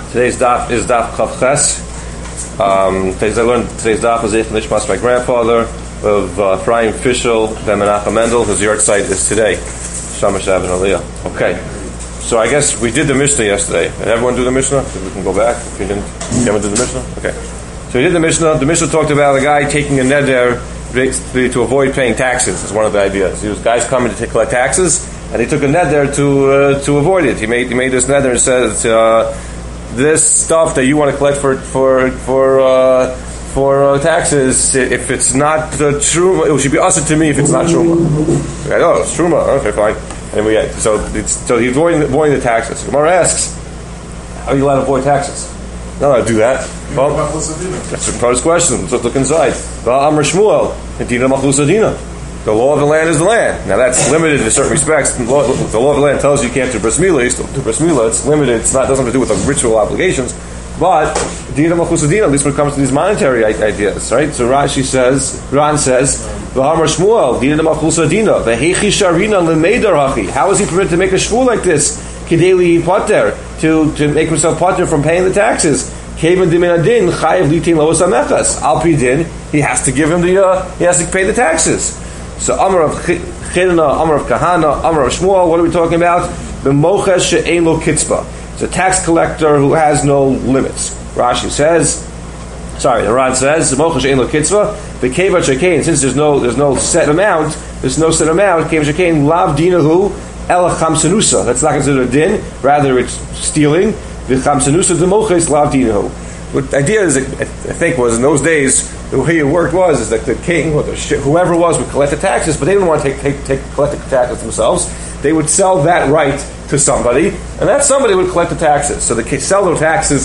Today's daf is daf Chav Ches. Today's daf is Eich Nishmas, my grandfather, of Ephraim Fischel, then Menachem Mendel, whose yard site is today. Shamash Avin Aliyah. Okay, so I guess we did the Mishnah yesterday. Did everyone do the Mishnah? We can go back if you didn't. Everyone did the Mishnah? Okay. So we did the Mishnah. The Mishnah talked about a guy taking a neder to avoid paying taxes. Is one of the ideas. He was guys coming to collect taxes, and he took a neder to avoid it. He made this neder and said, this stuff that you want to collect for taxes, if it's not truma, it should be usher to me if it's not truma. Okay, oh, it's truma. Okay, fine. And so he's avoiding the taxes. Gemara asks, how are you allowed to avoid taxes? Not allowed to do that. Well, that's the first question. Let's look inside. Amar Shmuel, Dina Machlus Adina. The law of the land is the land. Now that's limited in certain respects. The law of the land tells you can't do bris milah. You still do bris milah. It's limited. It doesn't have to do with the ritual obligations. But Dina Malchus Adina, at least when it comes to these monetary ideas, right? So Ran says, V'hamar Shmuel, Dina Malchus Adina, V'hechi Sharina L'meidar Hachi. How is he permitted to make a shvul like this? Kideli Pater, to make himself Pater from paying the taxes. Kevan Dimin Adin Chayev Litin Loos Amechas. Al Pi Din, he has to give him he has to pay the taxes. So Amar of Chidna, Amar of Kahana, Amar of Shmuel, what are we talking about? B'moches she'ein lo kitzba. It's a tax collector who has no limits. Rashi says, the Ran says, B'moches she'ein lo kitzba, v'kevat she'kein, since there's no set amount, kevat she'kein, lav dinahu, el chamsanusa. That's not considered a din, rather it's stealing. V'chamsanusa d'moches lav dinahu. What the idea is, I think, was in those days, the way it worked is that the king or whoever it was would collect the taxes, but they didn't want to collect the taxes themselves. They would sell that right to somebody, and that somebody would collect the taxes. So they sell the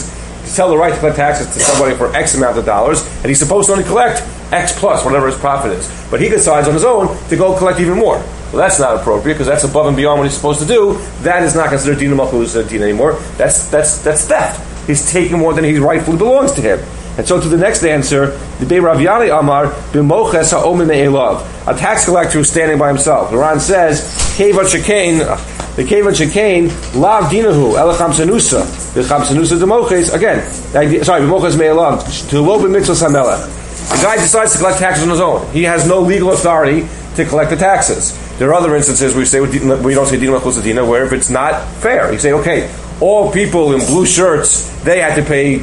right to collect taxes to somebody for X amount of dollars, and he's supposed to only collect X plus whatever his profit is. But he decides on his own to go collect even more. Well, that's not appropriate because that's above and beyond what he's supposed to do. That is not considered Dina Malchus Adina anymore. That's theft. He's taking more than he rightfully belongs to him. And so to the next answer, the Bei Rav Yali Amar, B'moches ha'omen me'elav. A tax collector who's standing by himself. The Quran says, Kevat shekain, the Kevat shekain, lav dinahu, elacham sanusa, v'cham sanusa d'moches, again, b'moches me'elav, to lo b'mitzvah samelech. The guy decides to collect taxes on his own. He has no legal authority to collect the taxes. There are other instances we don't say Dina Malchus Adina, where if it's not fair, you say, okay, all people in blue shirts, they had to pay,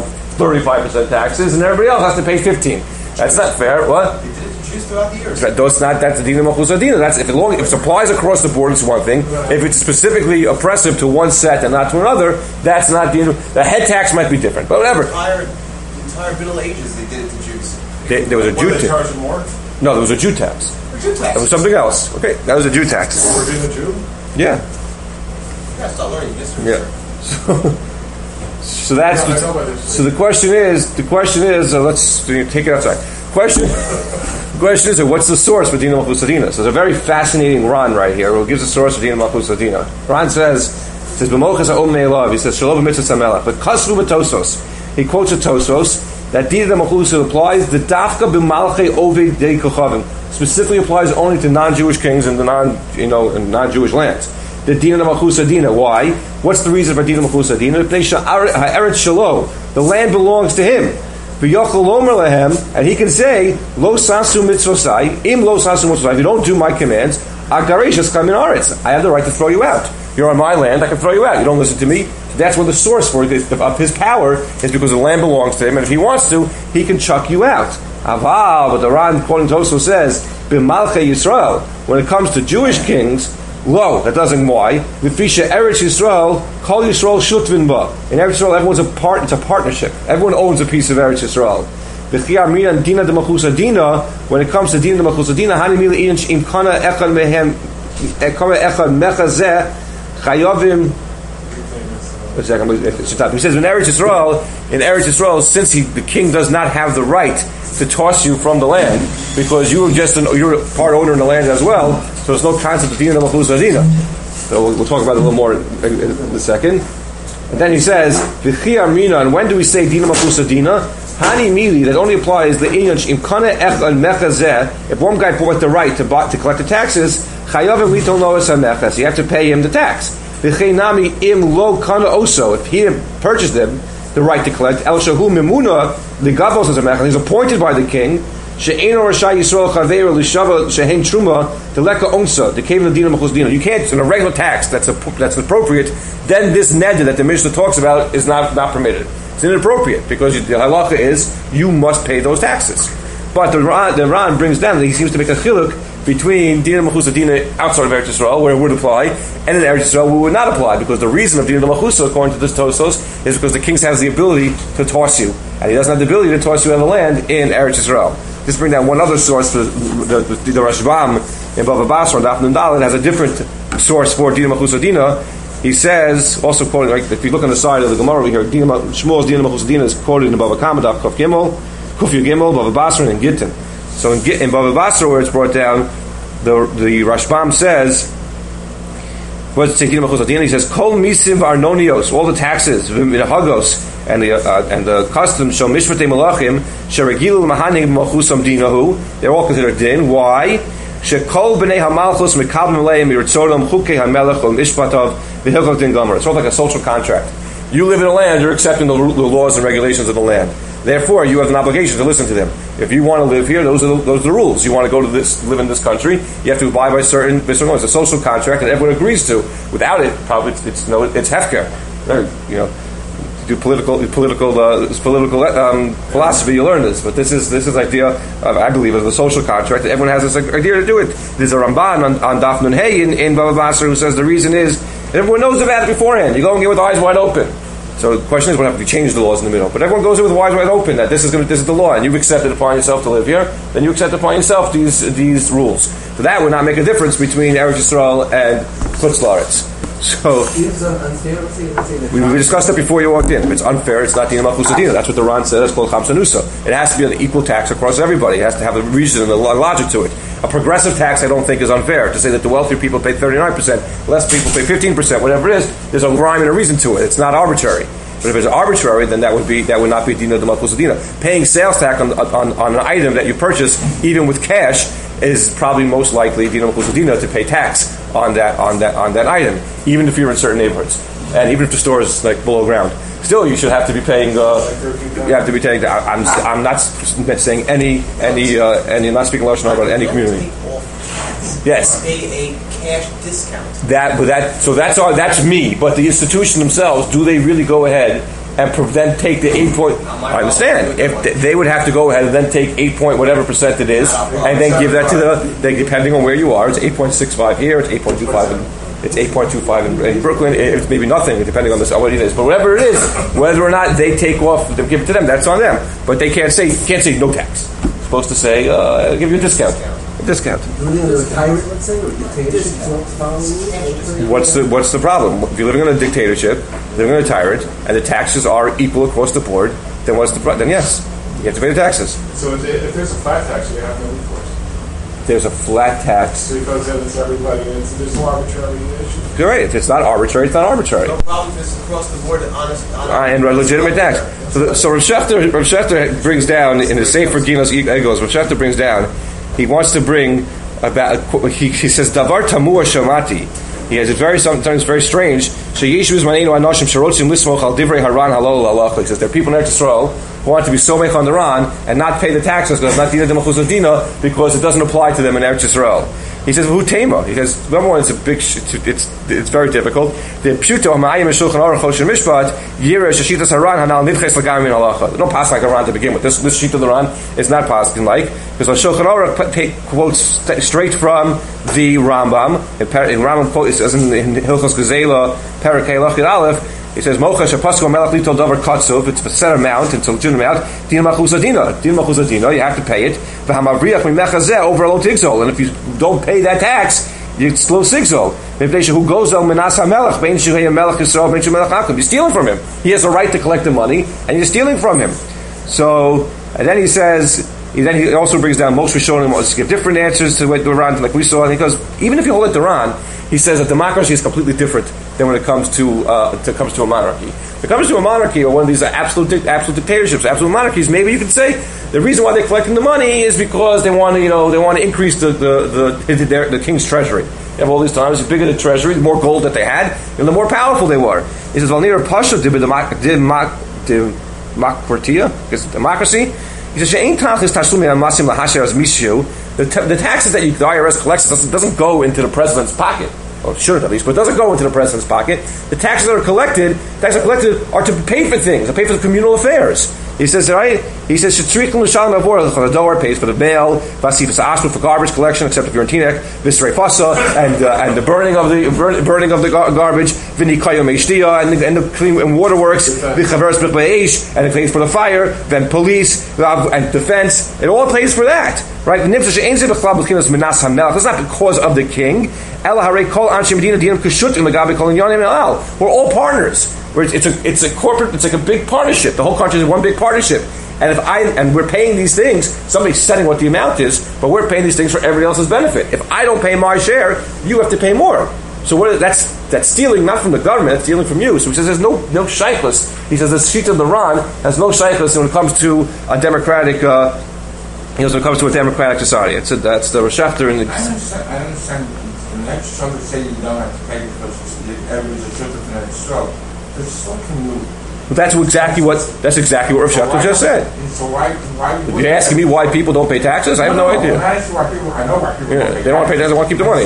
35% taxes, and everybody else has to pay 15%. That's not fair. What? Jews throughout the years. That's the Dina Malchus Adina. That's if it applies across the board, it's one thing. Right. If it's specifically oppressive to one set and not to another, that's not Dina. The head tax might be different, but whatever. The entire Middle Ages, they did it to Jews. There was a Jew tax. Charge more? No, there was a Jew tax. That was something else. Okay, that was a Jew tax. For being a Jew? Yeah. You gotta start learning history. Yeah. So the question is, let's take it outside. Question is, what's the source for Dina Malchus Adina? So there's a very fascinating Ran right here who gives the source for Dina Malchus Adina. Ran says, B'moches ha'om me'elav. He says, Shalom b'mitzvah samelech. But Kasru b'tosos. He quotes a Tosos that Dina Malchus applies the dafka b'malchei oved dei kochavim. Specifically applies only to non-Jewish kings and the non-Jewish lands. The Dina Malchus Adina. Why? What's the reason for Dina Malchus Adina? The land belongs to him. And he can say, Lo sasu mitzvosai, im lo sasu mitzvosai. If you don't do my commands, agareshas kamin aretz. I have the right to throw you out. You're on my land, I can throw you out. You don't listen to me. That's where the source of his power is, because the land belongs to him, and if he wants to, he can chuck you out. Aval, but the Ran quoting Toso says, B'malchei Yisrael, when it comes to Jewish kings, lo, that doesn't why. V'fisha Eretz Yisrael, Kol Yisrael Shutvin Ba. In Eretz Yisrael, everyone's it's a partnership. Everyone owns a piece of Eretz Yisrael. V'chiyar miran Dina de Malchus Adina, when it comes to Dina de Malchus Adina, Hani mila inch im kana echad mehem, ekama echad mechazeh, chayovim. He says, in Eretz Yisrael, since the king does not have the right to toss you from the land, because you're a part owner in the land as well, so there's no concept of Dina de Malchus Adina. So we'll talk about it a little more in a second. And then he says, V'chiyar mina, and when do we say Dina Malchus Adina? Hani mili, that only applies the inyan im kana echad mechazeh. If one guy bought the right to collect the taxes, chayavim liton loas hamechas, you have to pay him the tax. V'cheinami im lo kana oso. If he purchased them, the right to collect, el shahu mimuna ligavos as a mechal. He's appointed by the king. She'eino Rashai Yisrael chaveru l'shava she'hen truma teleka onsa. The cave of the dina machuz dina. You can't, in a regular tax that's appropriate. Then this neder that the Mishnah talks about is not permitted. It's inappropriate because the halacha is you must pay those taxes. But the Ran brings down that he seems to make a chiluk between dina machusa dina outside of Eretz Yisrael, where it would apply, and in Eretz Yisrael, where it would not apply, because the reason of dina machusa, according to this Tosos, is because the king has the ability to toss you, and he doesn't have the ability to toss you out of the land in Eretz Yisrael. Just bring down one other source for the Rashbam in Bava Basra, Daf Nun Dalet has a different source for dina machusa dina. He says, also quoting, like, if you look on the side of the Gemara, we hear Shmuel's dina machusa dina is quoted in Bava Kama, Daf Kuf Gimel, Kufya Gimel, Bava Basra, and Gittin. So in Bava Basra, where it's brought down, the Rashbam says, what's it say? He says, Kol misim v'arnonios, all the taxes, v'minahagos, and the customs, shom mishvatei malachim, sheregilu mahanim machusam dinahu, they're all considered din. Why? Shekol b'nei hamalchus mekabim leim yirtzodam chukei hamelech ol mishpatav v'hilchot din gomer. It's sort of like a social contract. You live in a land, you're accepting the laws and regulations of the land. Therefore, you have an obligation to listen to them. If you want to live here, those are the rules. You want to go to live in this country, you have to abide by certain laws. It's a social contract that everyone agrees to. Without it, probably it's hefker. You know, do political philosophy. You learn this, but this is idea of, I believe, of the social contract that everyone has this idea to do it. There's a Ramban on Daf Nun Hey in Bava Basra who says the reason is that everyone knows about it beforehand. You go and get with eyes wide open. So the question is, what if we change the laws in the middle? But everyone goes in with eyes wide open that this is the law, and you've accepted upon yourself to live here. Then you accept upon yourself these rules. So that would not make a difference between Eretz Yisrael and Chutz La'aretz. So we discussed that before you walked in. If it's unfair, it's not dina malchus dina. That's what the Ran said. It's called chamsanusa. It has to be an equal tax across everybody. It has to have a reason and a logic to it. A progressive tax, I don't think, is unfair. To say that the wealthier people pay 39%, less people pay 15%, whatever it is, there's a rhyme and a reason to it. It's not arbitrary. But if it's arbitrary, then that would not be dina de malchus dina. Paying sales tax on an item that you purchase, even with cash, is probably most likely dina malchus dina to pay tax on that item, even if you're in certain neighborhoods, and even if the store is like below ground. Still, you should have to be paying. You have to be paying. I'm not saying any. I'm not speaking Lashon about any community. Yes. Pay a cash discount. That's me. But the institution themselves, do they really go ahead and then take the 8 point? I understand. If they would have to go ahead and then take 8 point whatever percent it is, and then give that to depending on where you are, it's 8.65 here, it's 8.25 it's 8.25 in Brooklyn. It's maybe nothing, depending on what it is. But whatever it is, whether or not they take off, they give it to them, that's on them. But they can't say no tax. It's supposed to say, give you a discount. Discount. What's the problem? If you're living in a dictatorship, living in a tyrant, and the taxes are equal across the board, then what's the problem? Then yes, you have to pay the taxes. So if there's a flat tax, you have no recourse. There's a flat tax. Because it's everybody, there's no arbitrary issue. You're right. If it's not arbitrary, it's not arbitrary. No problem. It's across the board, honest and legitimate tax. So Rav Shechter brings down in the Sefer Ginos Egos. Rav Shechter brings down. He wants to bring about. He says davar tamua shamati. He has it sometimes very strange. He says there are people in Eretz Yisrael who want to be somech on the Ran and not pay the taxes because it's not dina de malchus dina because it doesn't apply to them in Eretz Yisrael. He says who tema. He says number one, it's very difficult. The pshuto ha'mayim shulchan aruch choshen mishpat yireh sheshitas haran hanal nidches l'gam min halacha. Don't pass like a Ran to begin with. This sheet of the Ran is not passing like because the Shulchan Aruch quotes straight from the Rambam. In Rambam quote, it says in Hilchos Gezela Perek Lachid Aleph. He says, "Mocha shepasko melach litol davar katzov." It's a set amount, it's a legitimate amount. Dina malchus dina. Dina malchus dina. You have to pay it. V'hamavriach mimechazeh over a low tigzol. And if you don't pay that tax, it's low sigzol. Who goes al menas hamelach? Bein shehei melach Yisrael, bein shemelach akum. You're stealing from him. He has a right to collect the money, and you're stealing from him. So, and then he says. Then he also brings down Moshe Rishonim to give different answers to what the Ran, like we saw. And he goes, even if you hold it the Ran, he says that democracy is completely different than when it comes to a monarchy. If it comes to a monarchy or one of these absolute dictatorships, absolute monarchies, maybe you could say the reason why they're collecting the money is because they want to increase the king's treasury. You have all these times, the bigger the treasury, the more gold that they had, and the more powerful they were. He says, Valnira Pasha Makvartia, democracy. He says, the taxes that the IRS collects doesn't go into the president's pocket. Well, it shouldn't at least, but it doesn't go into the president's pocket. The taxes that are collected are to pay for things, to pay for the communal affairs. He says, right? He says, the door pays for the bail, for garbage collection, except if you're in Teaneck, Visrei Fasa, and the burning of the garbage, and the clean waterworks, and it pays for the fire, then police and defense. It all pays for that, right? It's not because of the king. We're all partners. It's a corporate. It's like a big partnership. The whole country is one big partnership. And we're paying these things. Somebody's setting what the amount is, but we're paying these things for everybody else's benefit. If I don't pay my share, you have to pay more. So that's stealing not from the government. That's stealing from you. So he says there's no shaykhus. He says the Shita of the Ran has no shaykhus when it comes to a democratic. When it comes to a democratic society. That's the Rashafter in the. I understand. The next stroke say you don't have to pay because everybody's a shut of the next stroke. But still can you? That's exactly what Rav Shafter just said. So why you're asking me why people don't pay taxes? I have no idea. I know why people don't pay taxes. They don't want to pay taxes. They want to keep the money.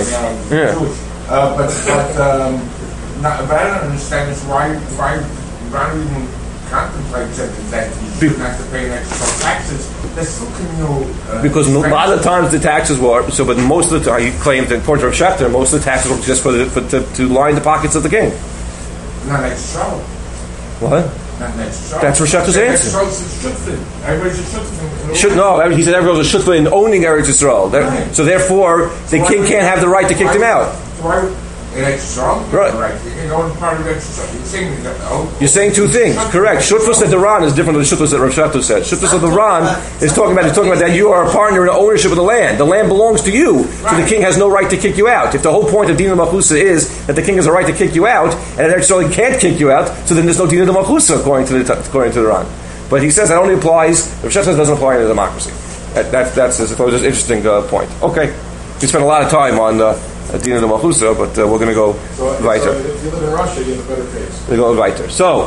But I don't understand is why don't even contemplate something that you shouldn't have to pay an extra taxes. Because a lot of the times the taxes were but most of the time he claimed that according to Rav Shafter, most of the taxes were just to line the pockets of the king. Not extra. What? Not extra. That's Rav Shafter's answer. Everybody's a shutfin. He said everyone was a shutfin in owning Eretz Yisrael. Right. So therefore, the king can't have the right to kick them out. Right. You're saying two things. Correct. Shutfus at the Ran is different than the Shutfus that Rav Shafter said. Shutfus of the Ran is talking about that you are a partner in the ownership of the land. The land belongs to you, so the king has no right to kick you out. If the whole point of Dina Malchusa is that the king has a right to kick you out, and Eretz Yisrael can't kick you out, so then there's no Dina Malchusa according to the Ran. But he says that only applies. Rav Shafter says doesn't apply in a democracy. That's just an interesting point. Okay, we spent a lot of time on. Dina de Malchusa, but we're going to go weiter. So if you live in Russia, you have a better case. We go weiter. So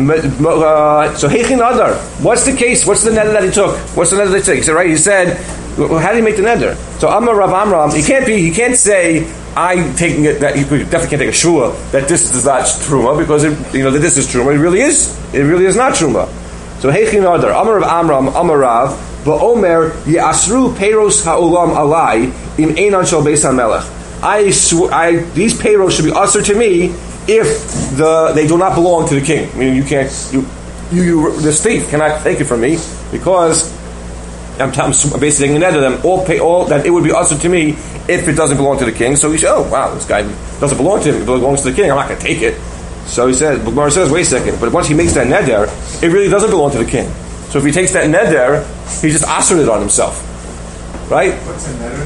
Heichin Adar. What's the case? What's the neder that he took? What's the neder that he took? He said, right? He said, well, how do you make the neder? So Amar Rav Amram. He can't say I'm taking it. That he definitely can't take a shua that this is not truma because that this is truma. It really is. It really is not truma. So Heichin Adar. Amar Rav Amram. Amar Rav. Va'omer Yasru Peiros Ha'olam Alai Im Einan Shal Beis HaMelech. These payrolls should be usher to me if they do not belong to the king. I mean, you can't, the state cannot take it from me because I'm basically taking another them all that it would be usher to me if it doesn't belong to the king. So he said, oh wow, this guy doesn't belong to him; it belongs to the king. I'm not going to take it. So he said, Gemara says, wait a second. But once he makes that neder, it really doesn't belong to the king. So if he takes that neder, he just ushered it on himself, right? What's a neder?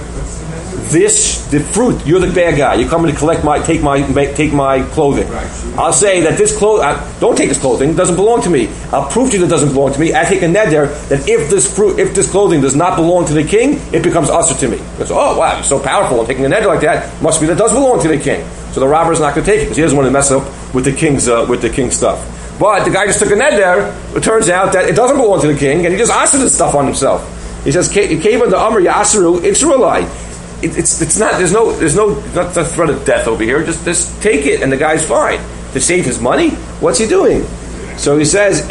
The fruit, you're the bad guy. You're coming to take my clothing. Right. I'll say that this don't take this clothing. It doesn't belong to me. I'll prove to you that it doesn't belong to me. I take a neder that if this clothing does not belong to the king, it becomes usher to me. Because oh wow, you're so powerful. I'm taking a neder like that. Must be that it does belong to the king. So the robber is not going to take it because he doesn't want to mess up with the king's stuff. But the guy just took a neder. It turns out that it doesn't belong to the king, and he just ushered this stuff on himself. He says, "Kevin the Amr Yasaru Itzralai." It's not. There's no not the threat of death over here. Just take it, and the guy's fine. To save his money, what's he doing? So he says.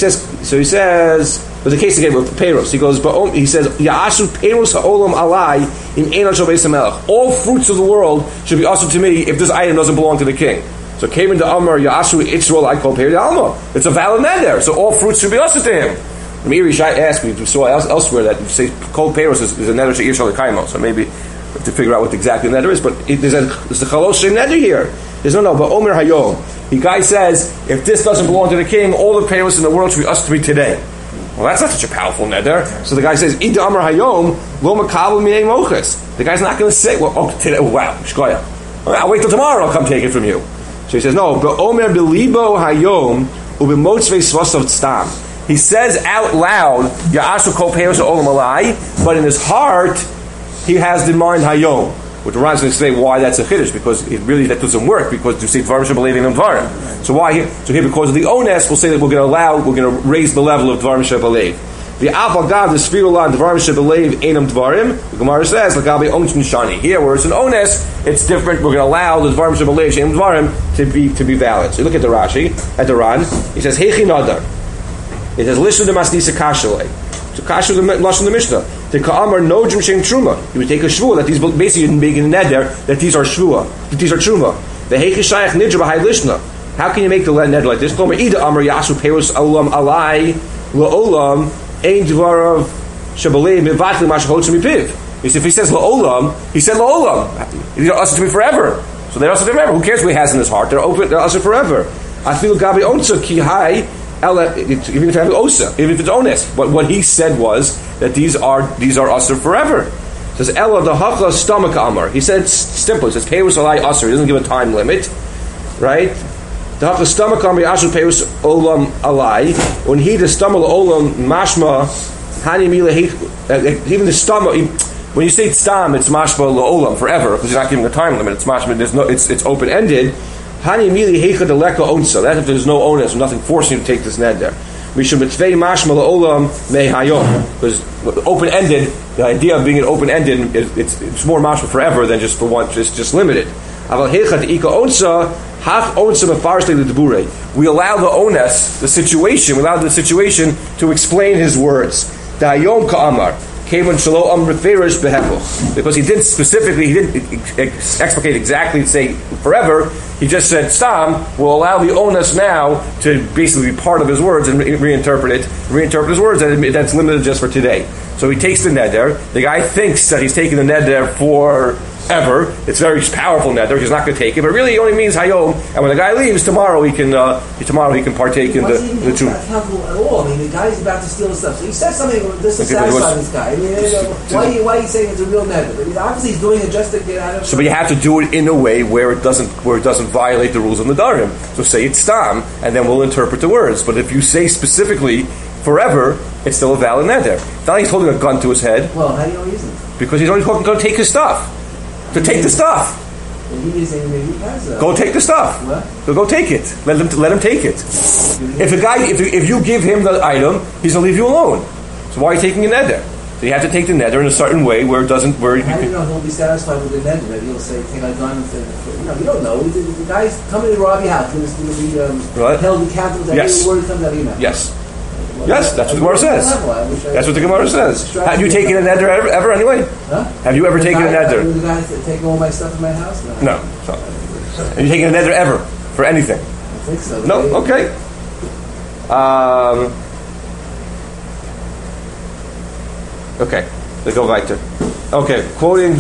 There's a case again with Peiros. He goes. He says. Ya'ashu Peiros ha'olam alai im einan shel beis hamelech. All fruits of the world should be usher to me if this item doesn't belong to the king. So came into Amar Ya'ashu Itzrol I call Peiros Alma. It's a valid neder. So all fruits should be usher to him. Mirish asked me. We saw elsewhere that you say Kol Peiros is a neder she'ir shel kaimo. So maybe. To figure out what exactly the neder is, but there's the chalos shem neder here. There's no, but Omer Hayom. The guy says, if this doesn't belong to the king, all the payers in the world should be us to me today. Well, that's not such a powerful neder. So the guy says, Ida Omer Hayom, lo makabel minei mochas. The guy's not going to say, well, today, wow, shkoya. I'll wait till tomorrow, I'll come take it from you. So he says, no, but Omer belibo Hayom, ubimotzvei svasav stam. He says out loud, Ya'ashu kol payers olam alai, but in his heart, he has the mind Hayom. What the Ran's going to say why that's a chiddush, because that doesn't work, because you say dvarim shebalev and dvarim. So why here? So here, because of the ones, we'll say that we're going to raise the level of dvarim shebalev. The avagav, the sfirulan dvarim shebalev einam dvarim. The Gemara says lagabe onshn shani. Here, where it's an ones, it's different. We're going to allow the dvarim shebalev einam dvarim to be valid. So you look at the Rashi, at the Ran. He says heichi nadar. It says lishna de masnisa kashalei. So kasha the lashon the Mishnah. The ka'amar nojim shem truma. You would take a shvua that these basically making a neder that these are shvua, that these are truma. The heichi shayach nidra b'hai lishna. How can you make the neder like this? Tomer ida amar yasu peros olam alai la'olam ein dvarav shabalei mivatli mashachotz mipiv. If he says la'olam, he said la'olam. These are usher to be forever. So they're usher to be forever. Who cares what he has in his heart? They're open. They're usher forever. I feel gabi onsa ki hai. Even if you have osa, even if it's honest, but what he said was that these are usher forever. It says Ella the hachla stomach amar. He said it's simple. He says peirus alai usher. He doesn't give a time limit, right? The hachla stomach amar yashu peirus olam alai. When he the stomach olam mashma hani mila even the stomach. When you say stam, it's mashma olam forever because you're not giving a time limit. It's mashma. It's open ended. Hani mili heicha deleka onsa. That's if there's no onus, nothing forcing you to take this neder. Mishum betvei mashma la'olam mei hayom. Because open-ended, the idea of being an open-ended, it's more mashma forever than just for one, just limited. Aval heicha deika onsa hach onsa mefarshli l'debure. We allow the onus, the situation, to explain his words. Da'ayom ka'amar. Because he didn't explicate exactly say forever. He just said stam will allow the onus now to basically be part of his words and reinterpret his words, and that's limited just for today. So he takes the neder. The guy thinks that he's taking the neder forever. It's very powerful neder. He's not going to take it, but really he only means hayom. And when the guy leaves tomorrow, he can partake in the truth. Not accountable at all. I mean, the guy's about to steal his stuff. So he says something. This is satisfy this guy. I mean, why are you saying it's a real neder? I mean, obviously he's doing it just to get out of. So, but you have to do it in a way where it doesn't violate the rules of Nadarim. So say it's stam, and then we'll interpret the words. But if you say specifically forever, it's still a valid neder. It's not like he's holding a gun to his head. Well, how do you know he isn't? Because he's only going to take his stuff. To take the stuff. Well, he is saying maybe he has that. Go take the stuff. What? So go take it. Let him take it. If you give him the item, he's going to leave you alone. So why are you taking a neder? So you have to take the neder in a certain way where it doesn't. How do you know he'll be satisfied with the neder? Maybe he'll say, "Take a gun." You don't know. The guy's coming to rob your house. He's going to be held accountable. Yes. Every word comes out of your mouth. Yes. Yes, that's what the Gemara says. That's what the Gemara says. Have you taken a neder ever anyway? Huh? Have you ever taken a neder? The guy take all my stuff in my house? No. So, have you taken a neder ever for anything? I think so. No. Okay. Okay. Let's go weiter. Okay. Quoting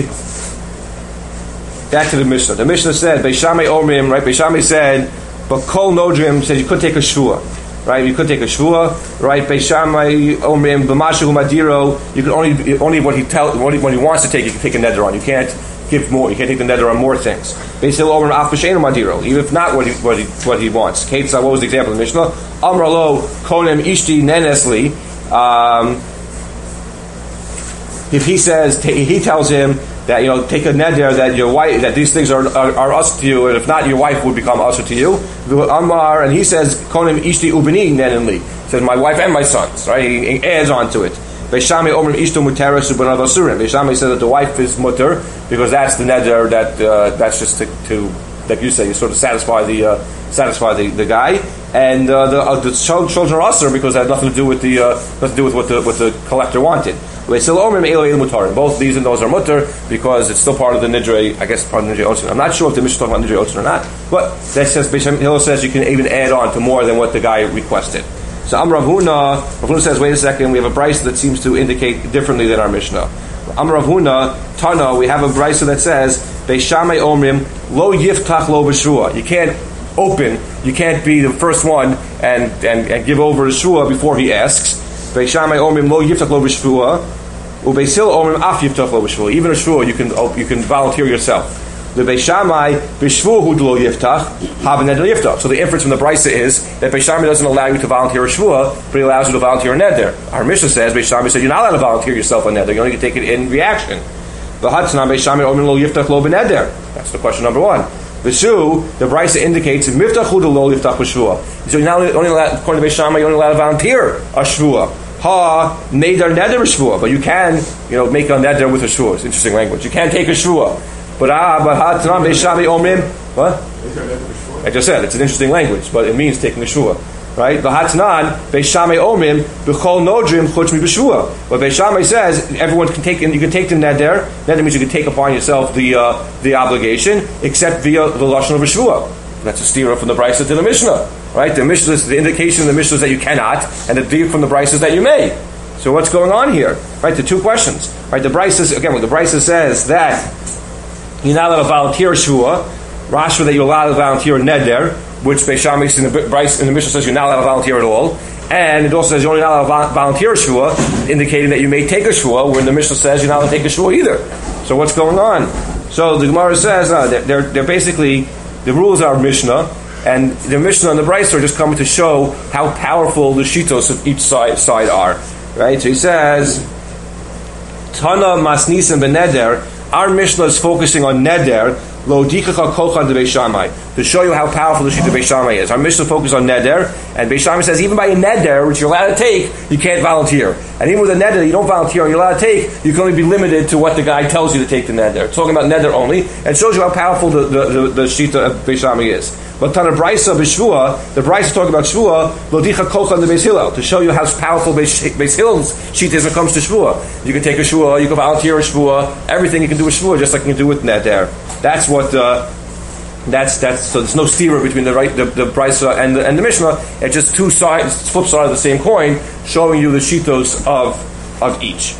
back to the Mishnah. The Mishnah said, Beishamai Omrim, right? Beishamai said, but Kol Nodrim said you could take a shvua. Right, you could take a shvua, right? Beishamai Omrim b'mashu madiro. You can only what he wants to take. You can take a neder on. You can't give more. You can't take the neder on more things. Beisil Omrim af b'sheinu madiro. Even if not what he wants. Ketzah, what was the example of the Mishnah? Amar lo konem ishti nenesli. If he says he tells him that take a neder that your wife that these things are us to you, and if not, your wife would become us to you. Amar, and he says konim ishti ubini nenenli. Says my wife and my sons. Right, he adds on to it. Beishamai omrim ishto mutera subanav asurim. Beishamai says that the wife is mutter because that's the neder that's just to like you say, you sort of satisfy the guy, and the children are asur because it has nothing to do with what the collector wanted. Both these and those are mutter because it's still part of the nidre. I guess part of the nidre otzin. I'm not sure if the Mishnah talking about nidre otzin or not, but that says Beishamai Hillel says you can even add on to more than what the guy requested. So Rav Huna says, wait a second, we have a brisa that seems to indicate differently than our Mishnah. Rav Huna Tana, we have a brisa that says Beishamai Omrim lo yiftach lo b'shvua. You can't open, you can't be the first one and give over the shvua before he asks. Beishamai Omrim lo yiftach lo b'shvua. Ubeisil Omrim af yiftach lo b'shvua. Even a shvua you can volunteer yourself. The Beishamai b'shvuhu lo yiftach haben neder yiftach. So the inference from the brisa is that Beishamai doesn't allow you to volunteer a shvua, but he allows you to volunteer a neder. Our Mishnah says Beishamai said you're not allowed to volunteer yourself a neder. You only can take it in reaction. That's the question number one. V'shu, the Brisa indicates miftachu the lo yiftach b'shvua. So you're not only allowed, according to Beis Shammai, you're only allowed to volunteer a shvua. Ha neder shvua, but you can, make a neder with a shvua. It's interesting language. You can take a shvua, but ha tanam Beis Shammai omrim. What? I just said it's an interesting language, but it means taking a shvua. Right? V'hatnan Beis Shammai omrim b'chol nodrim chutz mi b'shvua. But Beis Shammai says everyone can take, and you can take the neder. Neder means you can take upon yourself the obligation, except via the lashon of b'shvua. That's a steer from the Brisa to the Mishnah. Right? The Mishnah is the indication in the Mishnah is that you cannot, and the deer from the Brisa is that you may. So what's going on here? Right? The two questions. Right? The Brisa again. What the Brisa says that you're not allowed to volunteer shvua. Rashba that you're allowed to volunteer neder, which Beis Shammai in the Mishnah says you're not allowed to volunteer at all, and it also says you're only not allowed to volunteer a shvua, indicating that you may take a shvua, when the Mishnah says you're not allowed to take a shvua either. So what's going on? So the Gemara says they're basically the rules are Mishnah, and the Mishnah and the Brisa are just coming to show how powerful the shitos of each side are. Right? So he says, Tana masnisim beneder. Our Mishnah is focusing on neder. Lo dikacha kochan de Beis Shammai, to show you how powerful the sheet of Beis Shammai is. Our Mishnah focuses on neder, and Beis Shammai says even by a neder, which you're allowed to take, you can't volunteer. And even with a neder you don't volunteer and you're allowed to take, you can only be limited to what the guy tells you to take the neder. It's talking about neder only, and shows you how powerful the sheet of Beis Shammai is. But Tana Brisa b'shvua, the Brisa is talking about shvua, lo dicha kochan de Beis Hillel, to show you how powerful Beis Hillel's sheet is when it comes to shvua. You can take a shvua, you can volunteer a shvua, everything you can do with shvua, just like you can do with neder. That's what. That's so. There's no steerer between the Brisa and the Mishnah. It's just two sides, flip side of the same coin, showing you the shitos of each.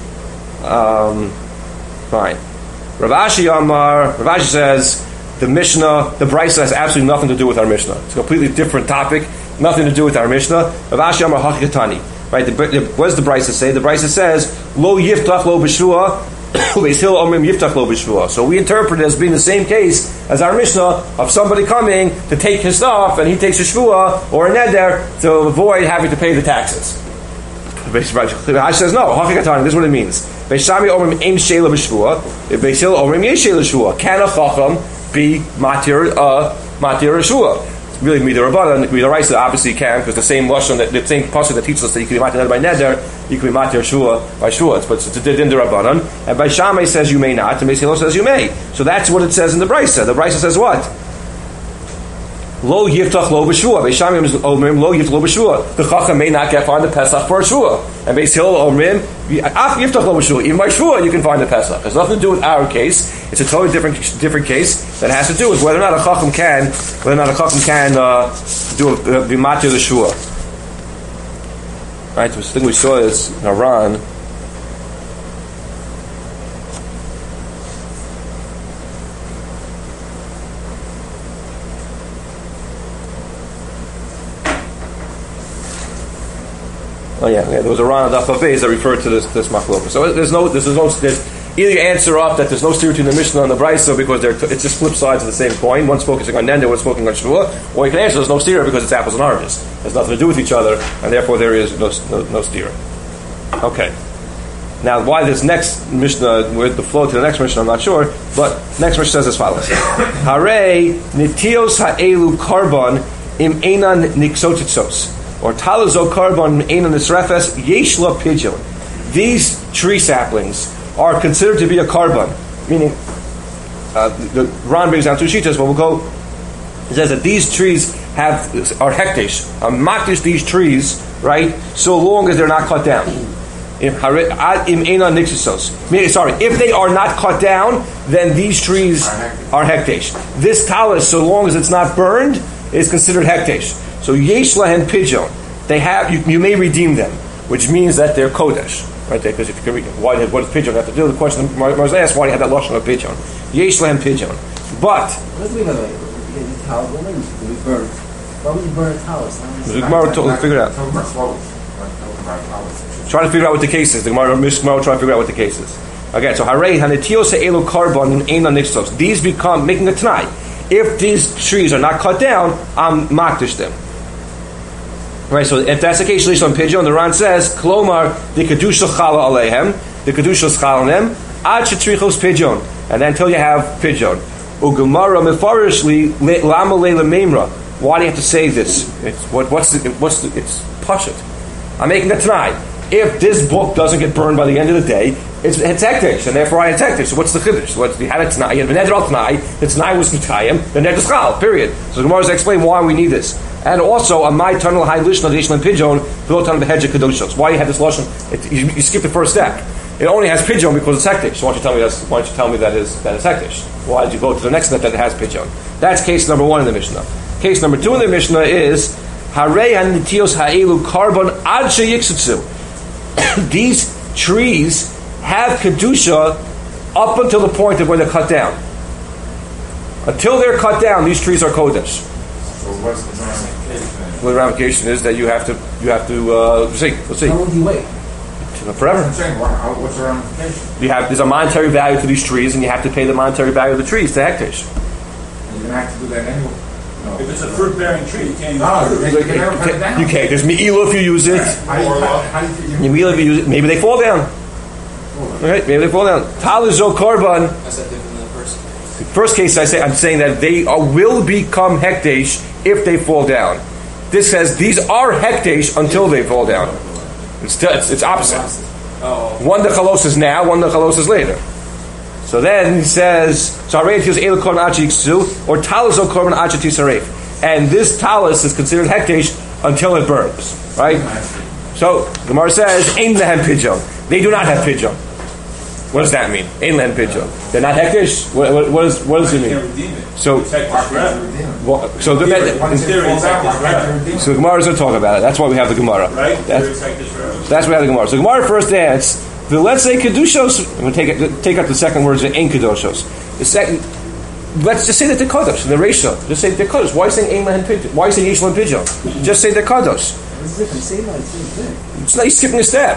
Fine. Rav Ashi says the Mishnah, the Brisa has absolutely nothing to do with our Mishnah. It's a completely different topic, nothing to do with our Mishnah. Rav Ashi Amar Hachikatani. Right? What does the Brisa say? The Brisa says lo yiftach lo b'shua. So we interpret it as being the same case as our Mishnah of somebody coming to take his stuff and he takes a shvua or a neder to avoid having to pay the taxes. Beis says no. This is what it means. Beis Shammai omrim ein sheila b'shvua. Beis Hillel omrim yesh sheila b'shvua. Can a chacham be matir a shvua? Really, midirabanan, midiraisa obviously can, because the same lashon, the same pasuk that teaches us that you can be matir by neder, you can be matir shvua by shvua. But it's a midirabanan, and by Shammai says you may not, and Beis Hillel says you may. So that's what it says in the Brisa. The Brisa says what? Lo yiftach lo b'shvua. Beis Shammai omrim lo yiftach lo b'shvua. The chacham may not get find the Pesach for a shvua, and Beis Hillel omrim af yiftach lo b'shvua. Even by shvua you can find the Pesach. It has nothing to do with our case. It's a totally different case that has to do with whether or not a chacham can do be matir the shvua. Right. The thing we saw is in Iran. Oh yeah, there was a Ran Daf Beis that referred to this machloka. So there's either you answer up that there's no steer between the Mishnah and the Brisa because it's just flip sides of the same coin. One's focusing on neder, one's focusing on shvua. Or you can answer there's no steer because it's apples and oranges. There's nothing to do with each other, and therefore there is no steer. Okay. Now, why this next Mishnah, with the flow to the next Mishnah, I'm not sure, but next Mishnah says as follows: Hare nitios ha'elu karbon im einan niksotitzos. Or talazo karbon einan nisrefes yeshla pidyon. These tree saplings are considered to be a carbon, meaning the Ran brings down two shitas, but we'll go. It says that these trees are hektish, makdish these trees, right? So long as they're not cut down. If they are not cut down, then these trees are hektish. This talis, so long as it's not burned, is considered hektish. So yesh lahen pidyon, they have you may redeem them, which means that they're kodesh, right? Because if you can read, what does pidyon have to do? The question Mars asked, why do you have that lashon of pidyon? Yesh lahen pidyon, but what does it mean by the way? The talus, what means to be burned? Why would you burn a talus? The Gemara figure it out. Try to figure out what the case is. The Gemara will try to figure out what the case is. Okay, so Harei Hanetios Elu Karbon in Einan Nixos. These become making a t'nai. If these trees are not cut down, I'm makdish them. Right, so if that's the case, Lishon Pidyon, the Ran says, Klomar, the Kedusha Chala Aleihem, the Kedusha Chal on them, Ad shetrichos pidyon, and then until you have pidyon. Ugemara mefarishli lama leila memra. Why do you have to say this? It's it's pashut. I'm making a t'nai. If this book doesn't get burned by the end of the day, it's hektish, and therefore I had hektish. So what's the chiddush? You had a t'nai, you had a neder al t'nai, the t'nai was mitayim, the neder schal, period. So the Gemara is explain why we need this. And also, a my tunnel high lishna additional pidyon, below tunnel behedja kedoshos. Why you had this lashon? You skip the first step. It only has pidyon because it's hektish. So why don't you tell me that is hektish? Why did you go to the next step that has pidyon? That's case number 1 in the Mishnah. Case number 2 in the Mishnah is harei hanitios ha'elu karbon ad sheyiksutsu. These trees have kedusha up until the point of when they're cut down. Until they're cut down, these trees are kodesh. So what's the ramification? Well, the ramification is that you have to let's see. How long do you wait? Forever. I'm saying, what's the ramification? There's a monetary value to these trees, and you have to pay the monetary value of the trees to hektish. You're going to have to do that anyway. No. If it's a fruit-bearing tree, you can't. No, you can never cut it down. You can't. There's me'ilah if you use it. Me'ilah if you use it. Maybe they fall down. Okay, maybe they fall down. Talizo korban. How's that different than the first? The first case I'm saying that they will become hektish if they fall down. This says these are hektish until they fall down. It's opposite. One the chalos is now, one the chalos is later. So then he says, or talazo korban achi tisaref. And this talus is considered hektish until it burns. Right? So Gemara says, Ein lehem pidyon. They do not have pidyon. What does that mean? Ein lehem pidyon. They're not hektish? What does it mean? So the Gemara is going to talk about it. That's why we have the Gemara. Right? That's why we have the Gemara. So Gemara first adds, let's say kedushos. I'm going to take out the second words in kedushos. The second, let's just say that they're kadosh. The ratio, just say they're kadosh. Why are you saying ein lehem pidyon? Why are you saying yesh lehem pidyon? Just say they're kadosh. It's different. Same thing. It's not, you're skipping a step.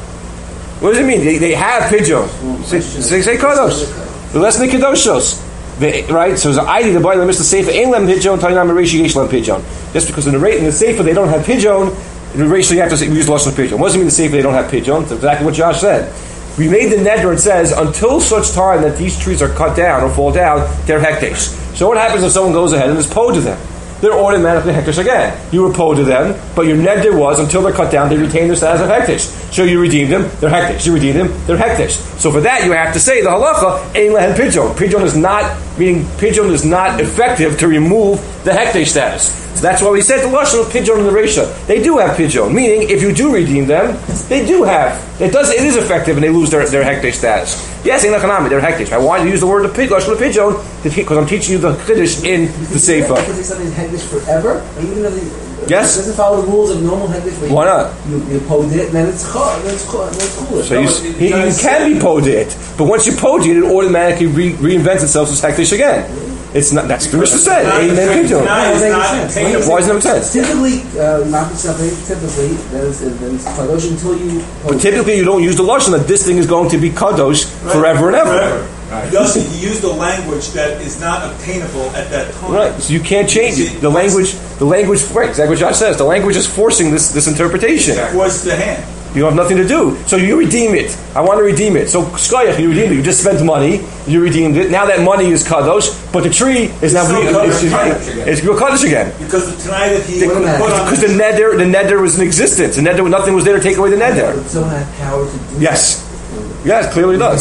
What does it mean? They have pidyon. Say kadosh. The less than kedoshos. Right? So the idea the boy the Mishnah Sefer ein lehem pidyon, tainam reishi yesh lehem pidyon. Just because in the Sefer they don't have pidyon, in the ratio you have to use lashon pidyon. What does it mean the Sefer they don't have pidyon? It's exactly what Josh said. We made the neder, it says, until such time that these trees are cut down or fall down, they're hektish. So what happens if someone goes ahead and is po to them? They're automatically hektish again. You were po to them, but your neder was, until they're cut down, they retain their status of hektish. So you redeemed them, they're hektish. You redeemed them, they're hektish. So for that, you have to say, the halacha, ein lehem pidyon. Pidyon is not, meaning pidyon is not effective to remove the hektish status. So that's why we said the lashon of pidyon in the Reisha. They do have pidyon, meaning if you do redeem them, they do have. It is effective, and they lose their hektish status. Yes, in Lechanami, they're hektish. I wanted to use the word lashon of pidyon because I'm teaching you the chiddush in the Sefer. Because it's something hektish forever, even though it doesn't follow the rules of normal hektish. Why not? You pod it, and then it's cool. So you can be pod it, but once you pod it, it automatically reinvents itself as hektish again. It's not. That's the Mishnah said. Ein lehem pidyon. Why does it make sense? Typically, not something. Typically, then it's kadosh until you. But typically, you don't use the lashon that this thing is going to be kadosh forever and ever. Right. You use the language that is not obtainable at that time. Right. So you can't change it. The language. Right. Exactly what Josh says. The language is forcing this interpretation. Force the hand. You have nothing to do. So you redeem it. I want to redeem it. So shkoyach, you redeemed it. You just spent money. You redeemed it. Now that money is kadosh, but the tree is now it's kadosh again. Because tonight if he because the neder was in existence. The neder, nothing was there to take away the neder. Someone had power to do. Yes, clearly does.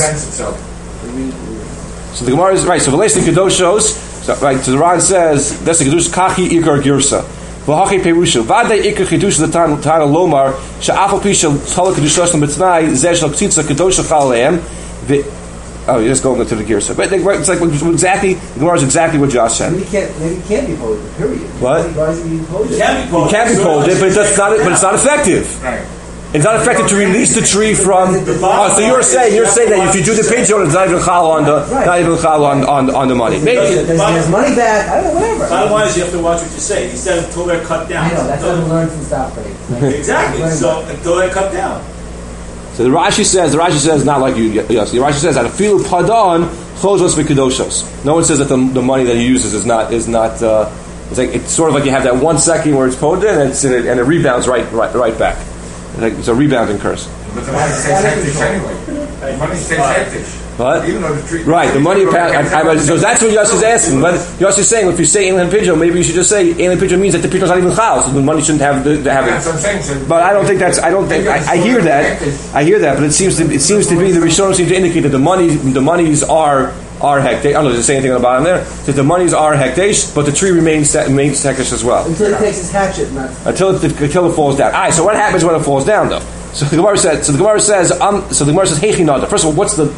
So the Gemara is right. So the last thing kadosh shows. Right. So the Ran says that's the kadosh kachi ikar girsa. V'hachi perusha v'adei ikar chidush the Tana lomar she'afal pisha tala kedushos l'mitznai zeh shel ktitza kadosh chaleim. Oh, you're just going into the girsa. But it's like exactly the Gemara is exactly what Josh said. Maybe it can't be posed. Period. What? It can be posed. It can be posed, but it's not effective. Right. It's not effective to release the tree from. So you're saying that if you do the pidyon, it's not even chal on the on the money. Maybe there's money back. I don't know, whatever. Bottom line is you have to watch what you say. He said until they're cut down. I know that's what we learned from Stockbridge. Exactly. So until they're cut down. So the Rashi says not like you. Yes, the Rashi says that a filu padon chozos v'kedoshos. No one says that the money that he uses is not. It's like it's sort of like you have that 1 second where it's poded and it rebounds right back. It's a rebounding curse. But the one says hektish anyway. The money stays hektish. What? Even though the tree. Right, the money. So that's what Yossi is asking. But Yossi is saying, if you say alien pigeon, maybe you should just say alien pigeon means that the pigeon's not even chal, so the money shouldn't have it. That's what I'm saying. So but I don't think that's. I don't think. I hear that. I hear that. But it seems to be the Rishonim seem to indicate that the monies are hekdesh. I don't know. Does it say anything on the bottom there? That the monies are hekdesh, but the tree remains hekdesh as well. Until he takes his hatchet, not until it falls down. All right. So what happens when it falls down, though? So the Gemara says. Heichi neder. First of all, what's the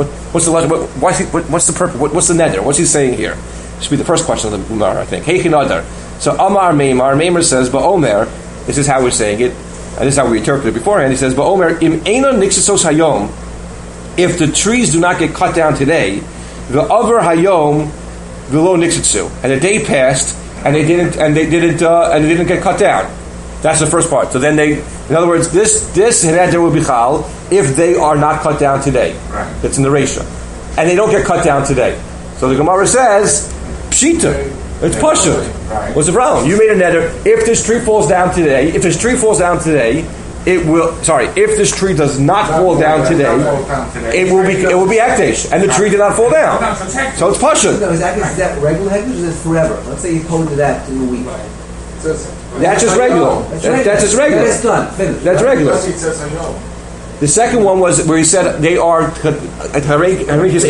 purpose? What's the neder? What's he saying here? Should be the first question of the Gemara, I think. Heichi neder. So Amar Meimer says, Ba'omer. This is how we're saying it, and this is how we interpreted it beforehand. He says, Ba'omer im eina nixesos hayom. If the trees do not get cut down today, the over hayom v'lo nixetsu, and the day passed and they didn't get cut down. That's the first part. So then in other words, this neder will be chal if they are not cut down today. Right. That's in the ratio, and they don't get cut down today. So the Gemara says, pshita, it's pasha. Right. What's the problem? You made a neder. If this tree falls down today, it will. Sorry, if this tree does not fall down today, it will be hekdesh, and the tree did not fall down. So it's pasha. No, is that regular hekdesh or is it forever? Let's say you code to that in a week. That's just regular. That's just regular. That's done. Finished. That's regular. The second one was where he said they are Make sure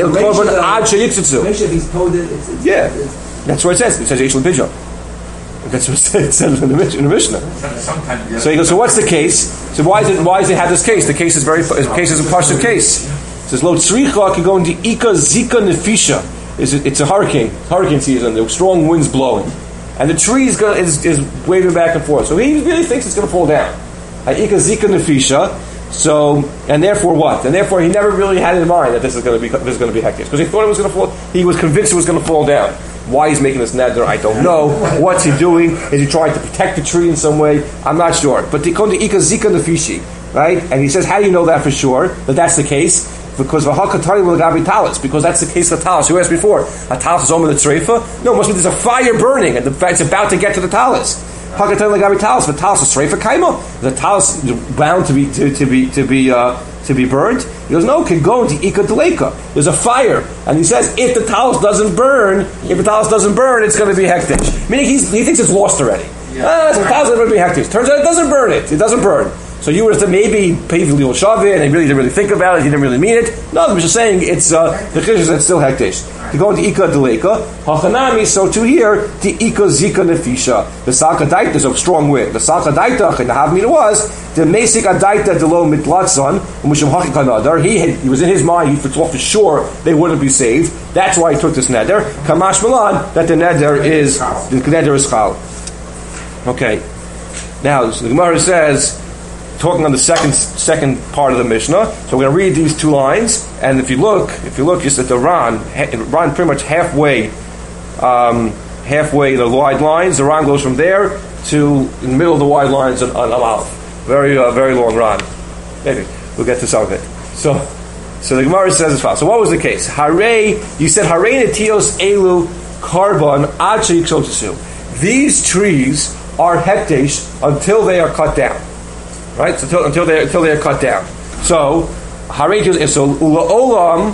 if he's coded, yeah. That's what it says. It says Yeshua Pidyon. That's what it says in the Mishnah. So he goes, so what's the case? So why does it have this case? The case is a partial case. It says, Lo tzricha can go into Ika Zika Nefisha. It's a hurricane season, the strong winds blowing. And the tree is waving back and forth. So he really thinks it's going to fall down. Ika Zika Nefisha. So, and therefore what? And therefore he never really had in mind that this is going to be hekdesh. Because he thought it was going to fall, he was convinced it was going to fall down. Why he's making this neder, I don't know. What's he doing? Is he trying to protect the tree in some way? I'm not sure. But they come to Ika Zika Nefishi, right? And he says, how do you know that for sure? That that's the case? Because because that's the case of the talis. You asked before, a talis is over the treifa? No, it must be there's a fire burning and it's about to get to the talis. But talis is treifa kaima. The talis is bound to be burned. He goes, no, can go into Ika Deleka. There's a fire. And he says, if the talis doesn't burn, it's going to be hekdesh. Meaning he thinks it's lost already. The talis is going to be hekdesh. Turns out it doesn't burn it. It doesn't burn. So you were to maybe pay for the old shavit, and he really didn't really think about it, he didn't really mean it. No, I'm just saying it's the chiddush is still hekdesh. To go into Ika Deleka, Hachanami, so to here, the Ika Zika Nefisha. The Salka Daita is a strong wind. The Salka Daita, in the Havmina was, the Mesik Adaita Delo Mitlatzon, Mushim Hachikanadar, he was in his mind, he thought for sure they wouldn't be saved. That's why he took this neder. Kamash Milan, that the neder is chal. Okay. Now, the Gemara says, talking on the second part of the Mishnah. So we're going to read these two lines, and if you look, just at the Ran pretty much halfway the wide lines. The Ran goes from there to in the middle of the wide lines on Aleph. Very very long Ran. Maybe we'll get to some of it. So the Gemara says as follows. So what was the case? You said Hare netios elu karbon ad sheiksotisu. These trees are hekdesh until they are cut down. Right? So until they are cut down. So Harei so Ula Olam.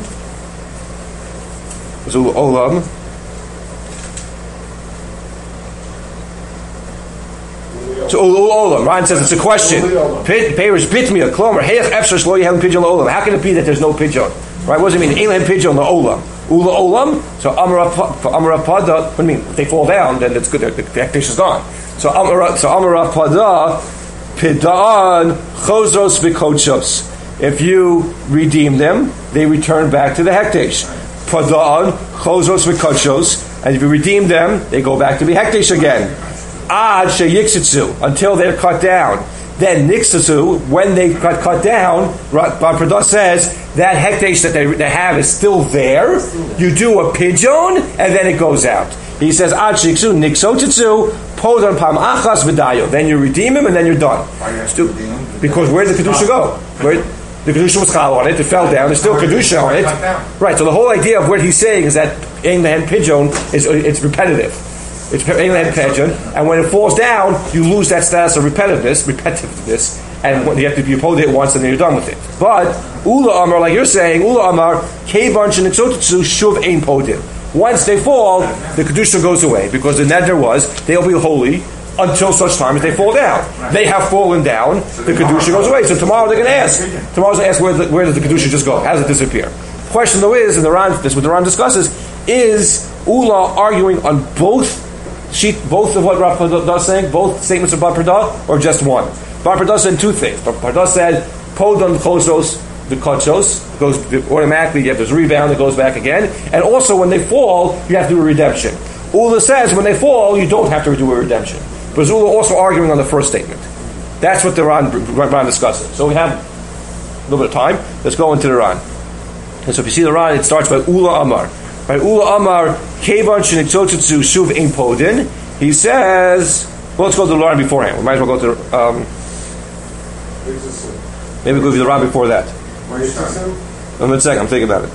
So Ula Olam. Ryan says it's a question. Peirush bitmia klomer heyach efshar shlo yehem pidyon olam. How can it be that there's no pidyon? Right? What does it mean? Elam pidyon la olam. Ula Olam. So Amara Pada. What do you mean? If they fall down, then it's good. The hekdesh is gone. So Amara Pada. Pidaan chozros v'kochos. If you redeem them, they return back to the hekdesh. Pidaan chozros v'kochos. And if you redeem them, they go back to be hekdesh again. Ad sheyiksitzu, until they're cut down. Then niksatzu, when they got cut down, Bar says that hekdesh that they have is still there. You do a pidyon, and then it goes out. He says, Ad sheyiksu niksotitzu. Then you redeem him and then you're done. Because where did the Kedusha go? The Kedusha was chal on it, it fell down, there's still Kedusha on it. Right, so the whole idea of what he's saying is that in the hand pigeon it's repetitive. It's Ein Pidyon, and when it falls down, you lose that status of repetitiveness, and you have to be pulled it once and then you're done with it. But Ula Amar, like you're saying, Ula Amar, Kevan Shenitzotutsu Shuv Ein Podin. Once they fall, the Kedusha goes away, because the neder was, they'll be holy until such time as they fall down. They have fallen down, the Kedusha goes away. So tomorrow they're going to ask. Tomorrow's going to ask, where does the Kedusha just go? How does it disappear? The question though is, and this is what the Ran discusses, is Ula arguing on both of what Rav Pada is saying, both statements of Bar Pada, or just one? Bar Pada said two things. Bar Pada said, Podon Chosos, the Kochos, goes automatically, there's a rebound, it goes back again, and also when they fall, you have to do a redemption. Ula says, when they fall, you don't have to do a redemption. But Ula also arguing on the first statement. That's what the Ran discusses. So we have a little bit of time. Let's go into the Ran. And so if you see the Ran, it starts by Ula Amar. By Ula Amar, Kevan Shenitzotutsu Shuv Ein Podin. He says, well, let's go to the Ran beforehand. We might as well go to maybe we'll go to the Ran before that. Where are you starting? One second, I'm thinking about it.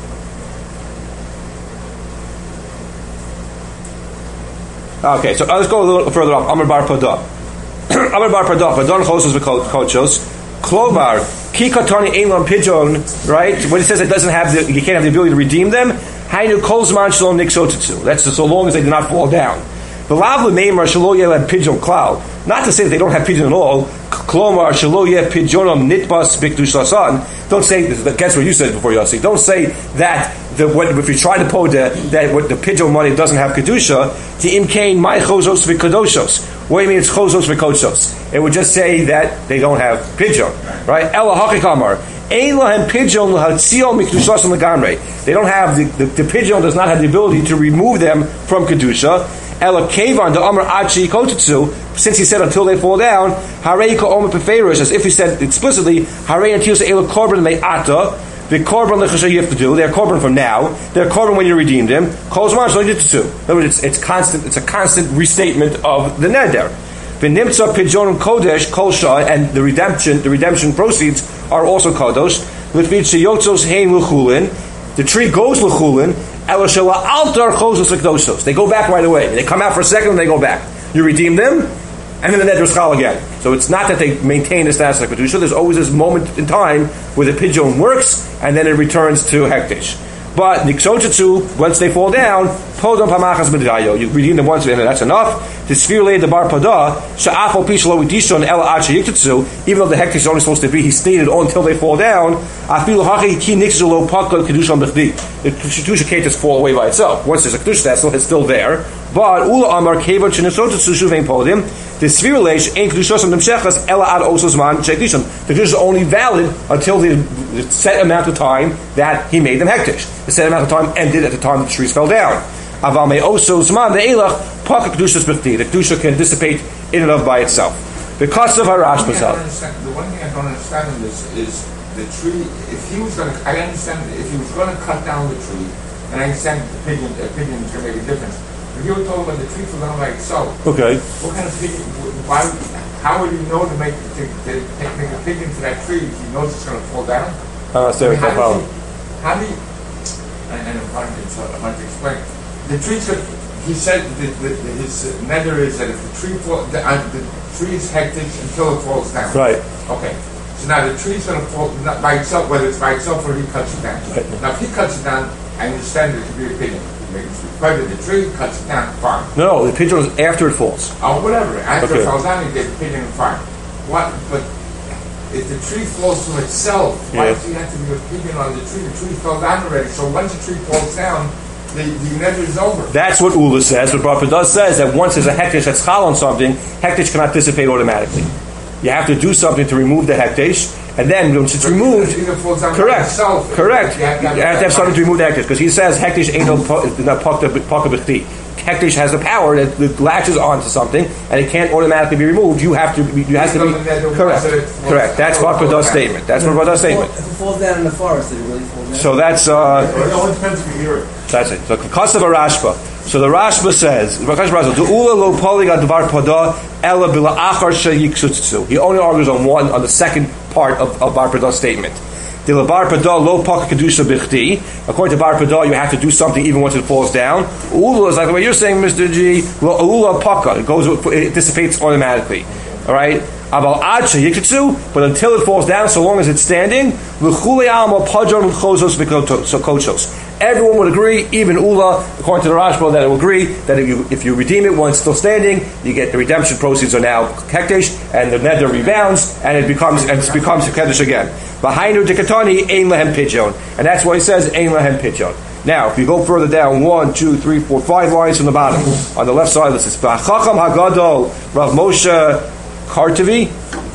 Okay, so let's go a little further up. Amar Bar Pada. Amar Bar Pada. Padon Chosos v'Kochos. Klomar Ki Katani Ein Pidyon. Right? When it says it doesn't have you can't have the ability to redeem them. Hainu Kol Zman Shalom Niksotutsu. That's so long as they do not fall down. The Lavle Meimar Shelo Yeh Pidyon Klal. Not to say that they don't have pidyon at all. Klomar Shelo Yeh Pidyonom Nitbas Bikdush Lasan. Don't say that's what you said before, Yossi. Don't say that if you try to put that what the pidyon money doesn't have kedusha. To imkain my chozos v'kadoshos. What do you mean it's chozos v'kodoshos? It would just say that they don't have pidyon, right? Ela hakikamar. Ein lahem pidyon l'hatzio mikdushasim legamrei. They don't have the pidyon does not have the ability to remove them from kedusha. Ela kevan the amar achi kotutsu. Since he said until they fall down, harei ka'omer peferish, as if he said explicitly, harei antius ela korban me'ata. The korban lechasha you have to do. They're korban from now. They're korban when you redeem them. Kol zman shelo yitzu. In other words, it's constant. It's a constant restatement of the neder. V'nimtza pidyon kodesh kol shah, and the redemption proceeds are also kadosh. L'tvid sheyotzos hein l'chulin. The tree goes l'chulin. Ela shela altar chozos l'kdoshos. They go back right away. They come out for a second and they go back. You redeem them, and then the neder is chal again. So it's not that they maintain the status of kedusha. There's always this moment in time where the pidyon works, and then it returns to hektish. But niksotutsu, once they fall down, podon pamachas b'dayo. You redeem them once, and that's enough. The sphere the bar pada sha'afol pishlo idishon el ad sheyiktutsu. Even though the hektish is only supposed to be, he stated until they fall down. Afilu hachi ki nikzulo pakod kedusha b'chdi. The kedusha can't just fall away by itself. Once there's a kedusha, it's still there. But ula amar kevan shenisotutsu shuvein podim. The sphere ain't kedushosam demshechas ela ad ososman sheikdishon. The kedusha is only valid until the set amount of time that he made them hektish. The set amount of time ended at the time the trees fell down. Aval me ososman the elach pakod kedushas b'chdi. The kedusha can dissipate in and of by itself. Because of Harash Bazal. The one thing I don't understand in this is the tree. If he was going to, I understand if he was going to cut down the tree, and I understand the opinion is going to make a difference. If you were told when the tree fell down by itself, okay, what kind of opinion? Why? How would you know to make a opinion to that tree if he knows it's going to fall down? How do you? And I'm trying to explain. The tree said. He said that his neder is that if the tree the tree is hektish until it falls down. Right. Okay. So now the tree is going to fall not by itself, whether it's by itself or he cuts it down. Right. Now if he cuts it down, I understand there could be opinion. Whether the tree cuts it down, fine. No, the pidyon is after it falls. Oh, whatever. After it falls down, you get opinion, fine. What? But if the tree falls from itself, why does he have to be opinion on the tree? The tree fell down already. So once the tree falls down, the neder is over. That's what Ula says. But Bar Pada says that once there's a hektish that's chal on something, hektish cannot dissipate automatically. You have to do something to remove the hektish, and then once it's removed, correct. You have to have something to remove the hektish, because he says hektish ain't no pakta b'chti. Hektish has the power that latches onto something, and it can't automatically be removed. You have to be correct. Correct. That's Bar Pada's statement. That's Bar Pada's statement. If it falls down in the forest, did it really fall down? So that's it all depends if you hear it. That's it. So because of a Rashba. So the Rashba says, he only argues on the second part of Bar Pada's statement. The Bar Pada lo paka kedusha bichdi. According to Bar Pada, you have to do something even once it falls down. Ula is like the way you're saying, Mr. G. Ula paka, it dissipates automatically. All right. But until it falls down, so long as it's standing, everyone would agree, even Ula, according to the Rashba, that it will agree that if you redeem it while it's still standing, you get the redemption proceeds are now hekdesh, and the neder rebounds, and it becomes hekdesh again. Behind dikatani ein lehem pidyon, and that's why he says ein lehem pidyon. Now, if you go further down, 1, 2, 3, 4, 5 lines from the bottom, on the left side, this is Chacham Hagadol Rav Moshe Kartavi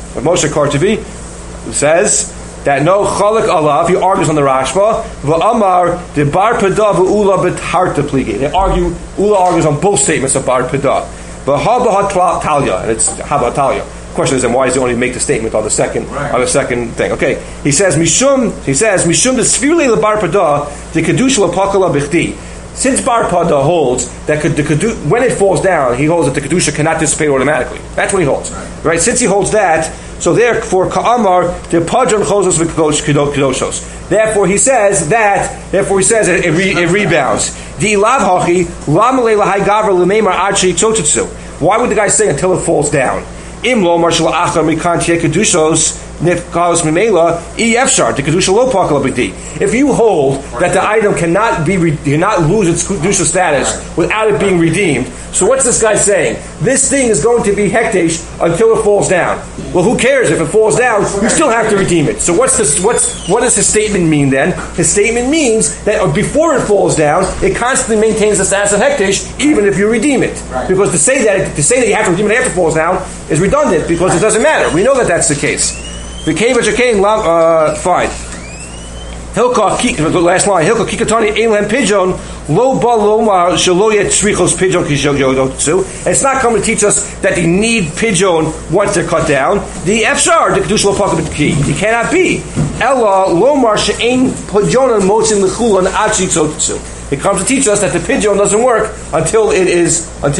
says that no chalak alav. He argues on the Rashba. V'amar de bar pada v'ula b'tarta pligi. They argue. Ula argues on both statements of bar pada. V'ha talya, and it's haba talya. The question is, then why does he only make the statement on the second thing? Okay, he says mishum the sfirli le bar pada the kedusha l'pakala b'chdi. Since Bar Pada holds that when it falls down, he holds that the Kedusha cannot dissipate automatically. That's what he holds. Right? Since he holds that, so therefore, Ka'amar, the Padron Chozos Kedoshos. Therefore, he says it rebounds. Why would the guy say until it falls down? If you hold that the item cannot lose its kedusha status without it being redeemed, so what's this guy saying? This thing is going to be hekdesh until it falls down. Well, who cares if it falls down? You still have to redeem it. So what does his statement mean then? His statement means that before it falls down, it constantly maintains the status of hekdesh, even if you redeem it. Right. Because to say that you have to redeem it after it falls down is redundant because it doesn't matter. We know that that's the case. Fine. The last line. Hilka kikatani elam pigeon lo ba lomar shelo yet shrichos pigeon kishoyotsu. It's not coming to teach us that you need pigeon once they're cut down. The efshar the kedusha lo pakabit ki. It cannot be. Ella lomar she'ein pigeon motzin lechulan achi tzotsu. It comes to teach us that the pigeon doesn't work until it is cut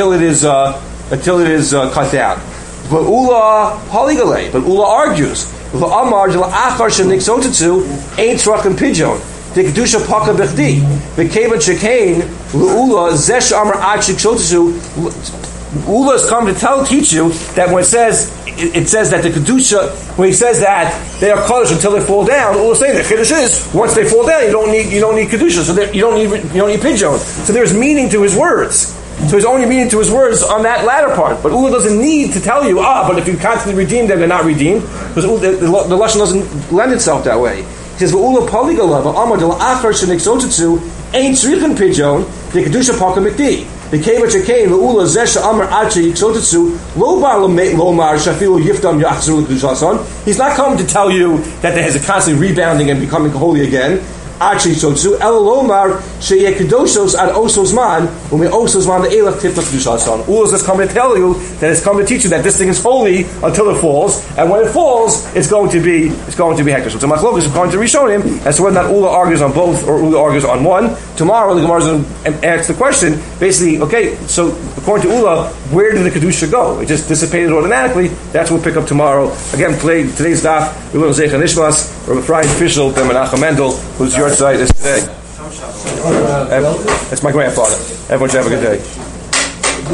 down. But Ula Poligale. But Ula argues. The Amar de Achar Sheniksotetsu ain't trucking pigeon. The Kedusha Paka Bechdi. The Kavan Shekain Ula Zesh Amar Achik Sotetsu. Ula is coming to teach you that when it says that the Kedusha, when he says that they are Kaddish until they fall down, Ula is saying that Kaddish is once they fall down you don't need Kedusha, so you don't need pigeon. So there's meaning to his words. So he's only meaning to his words on that latter part. But Ula doesn't need to tell you, but if you constantly redeem them, they're not redeemed. Because the Lashon doesn't lend itself that way. He says, Ula Poligala, Amar de La'achar Sheniksotetsu, ain't Srichin Pigeon, the Kedusha Paka Mikdi. The Keva Chekain, Ula Zesha Amar Achi Yiksotetsu, Lo Bar Lomar Shafilu Yiftam Yachzul Kedushason. He's not coming to tell you that there is a constant rebounding and becoming holy again. Actually, so too. El Lomar Sheye Kedoshos at Ososman when we Ososman the Elach Tipla Kedushason. Ula is just coming to tell you that it's coming to teach you that this thing is holy until it falls, and when it falls, it's going to be hekdesh. So Machlokes is going to reshow him as to whether or not Ula argues on both or Ula argues on one. Tomorrow the Gemara is going to ask the question. Basically, okay, so according to Ula, where did the kedusha go? It just dissipated automatically. That's what we'll pick up tomorrow. Again, today's daf we learn Zeicha Nishmas, Rabbi Friday Fischel, Ben Menachem Mendel, whose your site is today. That's my grandfather. Everyone should have a good day.